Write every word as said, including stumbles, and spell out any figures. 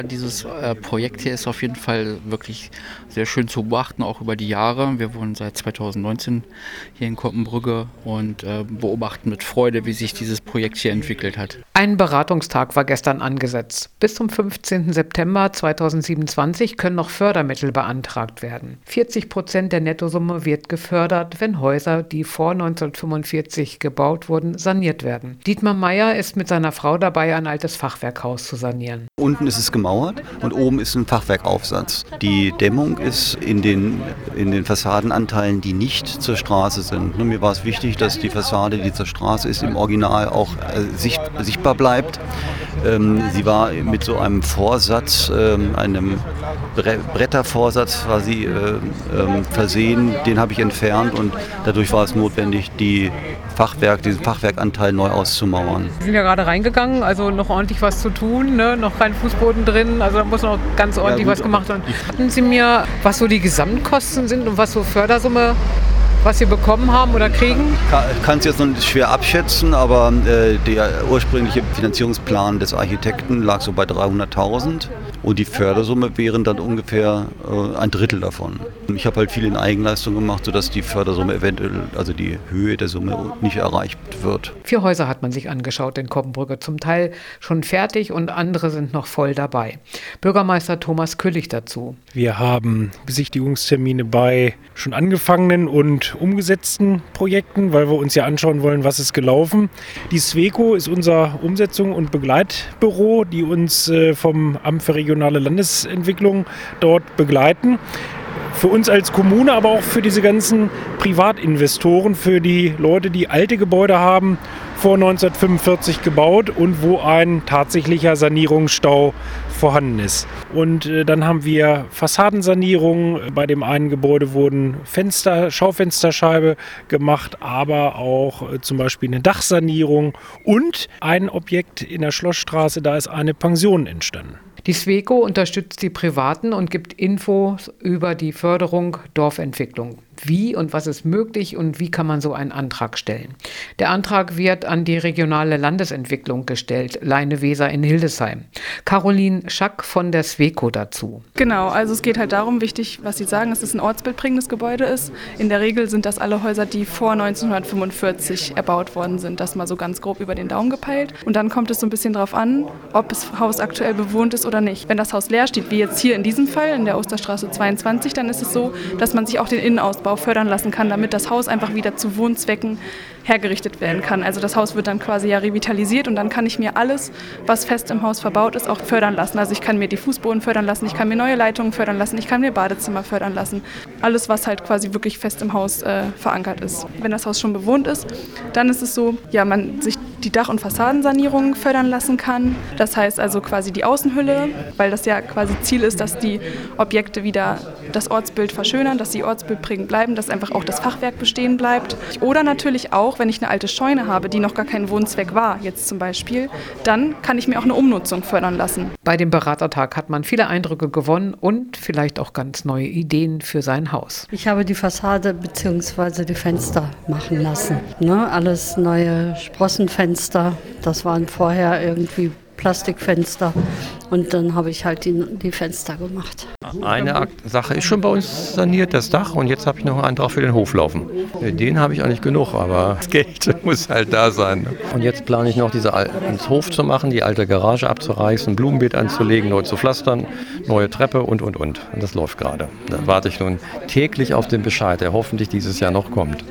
Dieses äh, Projekt hier ist auf jeden Fall wirklich sehr schön zu beobachten, auch über die Jahre. Wir wohnen seit zweitausendneunzehn hier in Koppenbrügge und äh, beobachten mit Freude, wie sich dieses Projekt hier entwickelt hat. Ein Beratungstag war gestern angesetzt. Bis zum fünfzehnten September zweitausendsiebenundzwanzig können noch Fördermittel beantragt werden. vierzig Prozent der Nettosumme wird gefördert, wenn Häuser, die vor neunzehnhundertfünfundvierzig gebaut wurden, saniert werden. Dietmar Meyer ist mit seiner Frau dabei, ein altes Fachwerkhaus zu sanieren. Unten ist es gemauert und oben ist ein Fachwerkaufsatz. Die Dämmung ist in den, in den Fassadenanteilen, die nicht zur Straße sind. Nur mir war es wichtig, dass die Fassade, die zur Straße ist, im Original auch äh, sicht, sichtbar bleibt. Ähm, sie war mit so einem Vorsatz, ähm, einem Bre- Brettervorsatz quasi äh, ähm, versehen. Den habe ich entfernt und dadurch war es notwendig, die Fachwerk, diesen Fachwerkanteil neu auszumauern. Wir sind ja gerade reingegangen, also noch ordentlich was zu tun, ne? Noch kein Fußboden drin, also da muss noch ganz ordentlich ja, gut, was gemacht werden. Hatten Sie mir, was so die Gesamtkosten sind und was so Fördersumme, was Sie bekommen haben oder kriegen? Ich kann es jetzt noch schwer abschätzen, aber äh, der ursprüngliche Finanzierungsplan des Architekten lag so bei dreihunderttausend und die Fördersumme wären dann ungefähr äh, ein Drittel davon. Ich habe halt viel in Eigenleistung gemacht, sodass die Fördersumme eventuell, also die Höhe der Summe nicht erreicht wird. Vier Häuser hat man sich angeschaut in Koppenbrügge, zum Teil schon fertig und andere sind noch voll dabei. Bürgermeister Thomas Küllich dazu. Wir haben Besichtigungstermine bei schon angefangenen und umgesetzten Projekten, weil wir uns ja anschauen wollen, was ist gelaufen. Die SWECO ist unser Umsetzung- und Begleitbüro, die uns äh, vom Amt für regionale Landesentwicklung dort begleiten. Für uns als Kommune, aber auch für diese ganzen Privatinvestoren, für die Leute, die alte Gebäude haben, vor neunzehnhundertfünfundvierzig gebaut und wo ein tatsächlicher Sanierungsstau vorhanden ist. Und äh, dann haben wir Fassadensanierungen. Bei dem einen Gebäude wurden Fenster, Schaufensterscheibe gemacht, aber auch äh, zum Beispiel eine Dachsanierung und ein Objekt in der Schlossstraße, da ist eine Pension entstanden. Die SWECO unterstützt die Privaten und gibt Infos über die Förderung Dorfentwicklung. Wie und was ist möglich und wie kann man so einen Antrag stellen? Der Antrag wird an die regionale Landesentwicklung gestellt, Leine-Weser in Hildesheim. Caroline Schack von der SWECO dazu. Genau, also es geht halt darum, wichtig, was Sie sagen, dass es ein ortsbildprägendes Gebäude ist. In der Regel sind das alle Häuser, die vor neunzehnhundertfünfundvierzig erbaut worden sind. Das mal so ganz grob über den Daumen gepeilt. Und dann kommt es so ein bisschen drauf an, ob das Haus aktuell bewohnt ist oder nicht. Wenn das Haus leer steht, wie jetzt hier in diesem Fall, in der Osterstraße zweiundzwanzig, dann ist es so, dass man sich auch den Innenausbau fördern lassen kann, damit das Haus einfach wieder zu Wohnzwecken hergerichtet werden kann. Also das Haus wird dann quasi ja revitalisiert und dann kann ich mir alles, was fest im Haus verbaut ist, auch fördern lassen. Also ich kann mir die Fußboden fördern lassen, ich kann mir neue Leitungen fördern lassen, ich kann mir Badezimmer fördern lassen. Alles, was halt quasi wirklich fest im Haus äh, verankert ist. Wenn das Haus schon bewohnt ist, dann ist es so, ja, man sich die Dach- und Fassadensanierung fördern lassen kann. Das heißt also quasi die Außenhülle, weil das ja quasi Ziel ist, dass die Objekte wieder das Ortsbild verschönern, dass sie ortsbildprägend bleiben, dass einfach auch das Fachwerk bestehen bleibt. Oder natürlich auch, wenn ich eine alte Scheune habe, die noch gar kein Wohnzweck war, jetzt zum Beispiel, dann kann ich mir auch eine Umnutzung fördern lassen. Bei dem Beratertag hat man viele Eindrücke gewonnen und vielleicht auch ganz neue Ideen für sein Haus. Ich habe die Fassade bzw. die Fenster machen lassen. Ne? Alles neue Sprossenfenster, das waren vorher irgendwie Plastikfenster und dann habe ich halt die, die Fenster gemacht. Eine Sache ist schon bei uns saniert, das Dach, und jetzt habe ich noch einen Antrag für den Hof laufen. Den habe ich eigentlich genug, aber das Geld muss halt da sein. Und jetzt plane ich noch, diese ins Hof zu machen, die alte Garage abzureißen, Blumenbeet anzulegen, neu zu pflastern, neue Treppe und, und, und. Und das läuft gerade. Da warte ich nun täglich auf den Bescheid, der hoffentlich dieses Jahr noch kommt.